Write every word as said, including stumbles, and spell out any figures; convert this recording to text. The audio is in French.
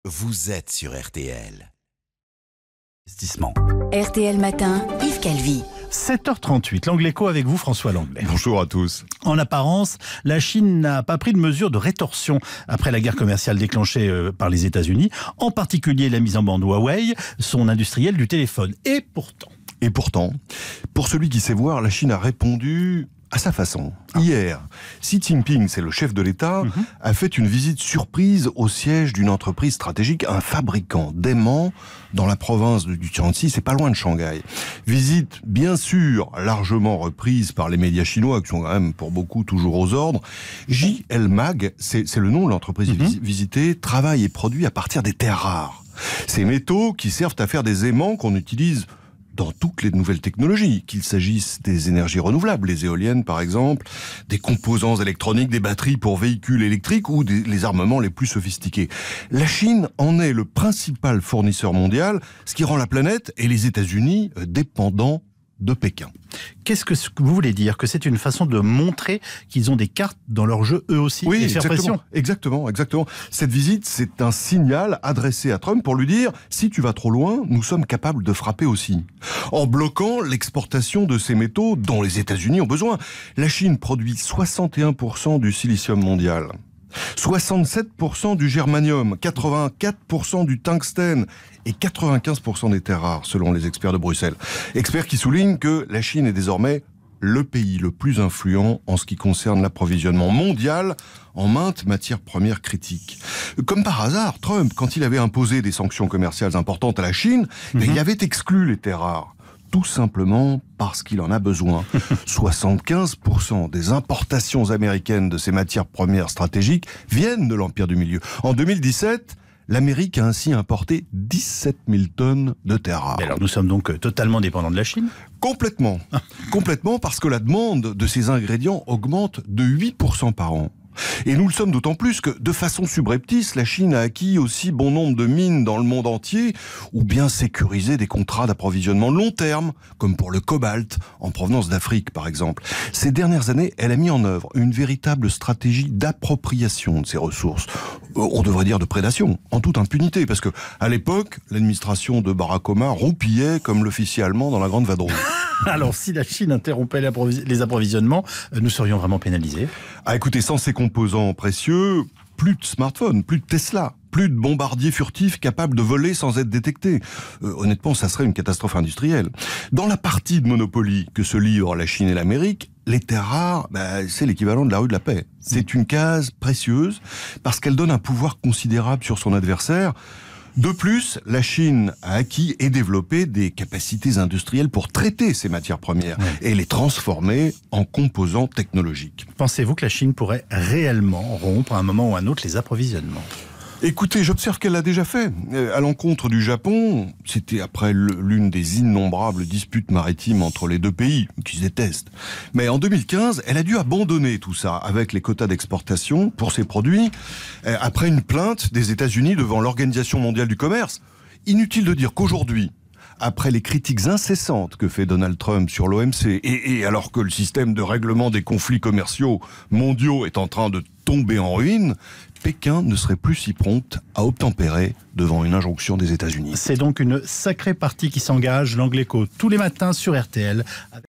vous êtes sur R T L. Investissement. R T L Matin, Yves Calvi. sept heures trente-huit, l'Angle Écho avec vous, François Langlais. Bonjour à tous. En apparence, la Chine n'a pas pris de mesures de rétorsion après la guerre commerciale déclenchée euh, par les États-Unis, en particulier la mise en bande Huawei, son industriel du téléphone. Et pourtant... Et pourtant, pour celui qui sait voir, la Chine a répondu à sa façon. Ah. Hier, Xi Jinping, c'est le chef de l'État, mm-hmm. a fait une visite surprise au siège d'une entreprise stratégique, un fabricant d'aimants dans la province du Jiangxi, c'est pas loin de Shanghai. Visite, bien sûr, largement reprise par les médias chinois, qui sont quand même pour beaucoup toujours aux ordres. J L Mag, c'est, c'est le nom de l'entreprise mm-hmm. visitée, travaille et produit à partir des terres rares. Ces métaux qui servent à faire des aimants qu'on utilise dans toutes les nouvelles technologies, qu'il s'agisse des énergies renouvelables, les éoliennes par exemple, des composants électroniques, des batteries pour véhicules électriques ou des, les armements les plus sophistiqués. La Chine en est le principal fournisseur mondial, ce qui rend la planète et les États-Unis dépendants de Pékin. Qu'est-ce que vous voulez dire? Que c'est une façon de montrer qu'ils ont des cartes dans leur jeu eux aussi? Oui, et faire exactement, pression. exactement, exactement. Cette visite, c'est un signal adressé à Trump pour lui dire « Si tu vas trop loin, nous sommes capables de frapper aussi ». En bloquant l'exportation de ces métaux dont les États-Unis ont besoin. La Chine produit soixante et un pour cent du silicium mondial, soixante-sept pour cent du germanium, quatre-vingt-quatre pour cent du tungstène et quatre-vingt-quinze pour cent des terres rares, selon les experts de Bruxelles. Experts qui soulignent que la Chine est désormais le pays le plus influent en ce qui concerne l'approvisionnement mondial en maintes matières premières critiques. Comme par hasard, Trump, quand il avait imposé des sanctions commerciales importantes à la Chine, mm-hmm. il avait exclu les terres rares. Tout simplement parce qu'il en a besoin. soixante-quinze pour cent des importations américaines de ces matières premières stratégiques viennent de l'Empire du Milieu. En deux mille dix-sept, l'Amérique a ainsi importé dix-sept mille tonnes de terres rares. Et alors nous sommes donc totalement dépendants de la Chine ? Complètement. Complètement parce que la demande de ces ingrédients augmente de huit pour cent par an. Et nous le sommes d'autant plus que, de façon subreptice, la Chine a acquis aussi bon nombre de mines dans le monde entier, ou bien sécurisé des contrats d'approvisionnement long terme, comme pour le cobalt, en provenance d'Afrique par exemple. Ces dernières années, elle a mis en œuvre une véritable stratégie d'appropriation de ces ressources. On devrait dire de prédation, en toute impunité, parce que à l'époque, l'administration de Barack Obama roupillait comme l'officier allemand dans la Grande Vadrouille. Alors, si la Chine interrompait les approvisionnements, nous serions vraiment pénalisés? Ah, écoutez, sans ces composants précieux, plus de smartphones, plus de Tesla, plus de bombardiers furtifs capables de voler sans être détectés. Euh, honnêtement, ça serait une catastrophe industrielle. Dans la partie de Monopoly que se livrent la Chine et l'Amérique, les terres rares, bah, c'est l'équivalent de la rue de la Paix. C'est une case précieuse parce qu'elle donne un pouvoir considérable sur son adversaire. De plus, la Chine a acquis et développé des capacités industrielles pour traiter ces matières premières ouais. et les transformer en composants technologiques. Pensez-vous que la Chine pourrait réellement rompre à un moment ou à un autre les approvisionnements ? Écoutez, j'observe qu'elle l'a déjà fait. À l'encontre du Japon, c'était après l'une des innombrables disputes maritimes entre les deux pays, qui se détestent. Mais en deux mille quinze, elle a dû abandonner tout ça avec les quotas d'exportation pour ses produits, après une plainte des États-Unis devant l'Organisation mondiale du commerce. Inutile de dire qu'aujourd'hui, après les critiques incessantes que fait Donald Trump sur l'O M C, et, et alors que le système de règlement des conflits commerciaux mondiaux est en train de tomber en ruine, Pékin ne serait plus si prompte à obtempérer devant une injonction des États-Unis. C'est donc une sacrée partie qui s'engage, l'Angle Écho, tous les matins sur R T L.